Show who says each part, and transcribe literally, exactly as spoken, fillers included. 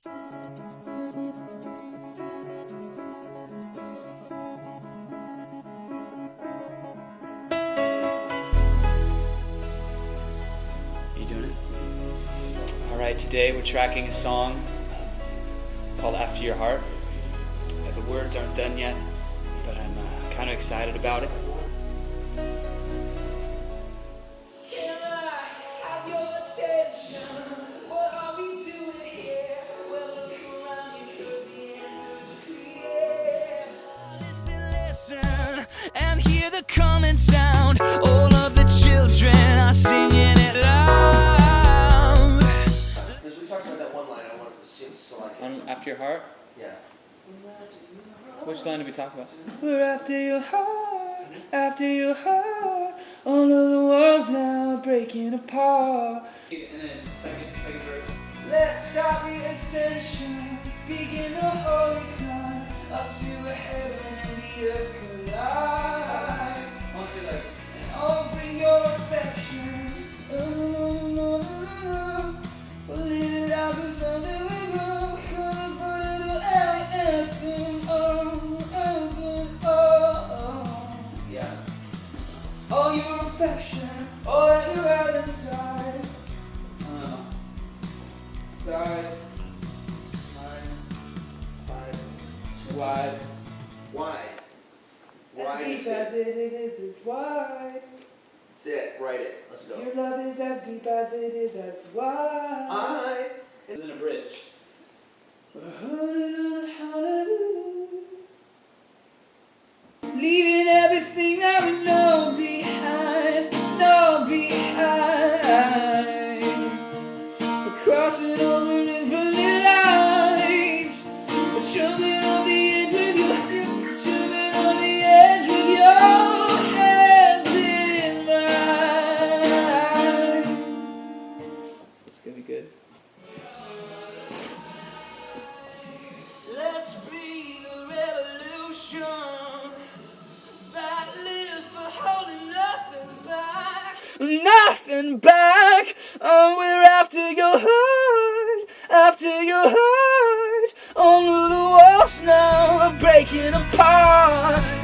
Speaker 1: You doing it? Alright, today we're tracking a song called After Your Heart. The words aren't done yet, but I'm uh, kind of excited about it.
Speaker 2: Can I have your attention? What are we doing here? Well, look around you, 'cause the answer's clear. Listen, listen, and hear the common sound. All of the children are singing it loud.
Speaker 3: Because we talked about that one line, I wanted to sing so I can.
Speaker 1: On After Your Heart?
Speaker 3: Yeah.
Speaker 1: Which line did we talk about? We're after your heart, after your heart. All of the world's now breaking apart. And then second, second verse.
Speaker 2: Let's start the ascension. Begin the holy climb up to the heaven and the earth collide.
Speaker 1: Honestly, like,
Speaker 2: And oh, bring your affection. Oh, no, no, no. We'll leave it out 'cause someday we go. Gonna put it to every instant. Oh, oh, oh, oh.
Speaker 3: Yeah.
Speaker 2: All your affection, all that you have inside.
Speaker 1: uh,
Speaker 2: Inside. Mine. Mine. Wide.
Speaker 3: Wide.
Speaker 2: As
Speaker 3: Wide is
Speaker 2: deep as
Speaker 3: it.
Speaker 2: it is, it's wide.
Speaker 3: That's it. Write it. Let's go.
Speaker 2: Your love is as deep as it is as wide.
Speaker 3: I.
Speaker 1: it's in a bridge.
Speaker 2: Leaving everything that we know behind, know behind. We're crossing over infinite lines. We're jumping on the edge with you, jumping on the edge with your hands in mine.
Speaker 1: It's gonna be good.
Speaker 2: Let's be the revolution that lives for holding nothing back. Nothing back. Oh, we're after your heart, after your heart. All of the walls now are breaking apart.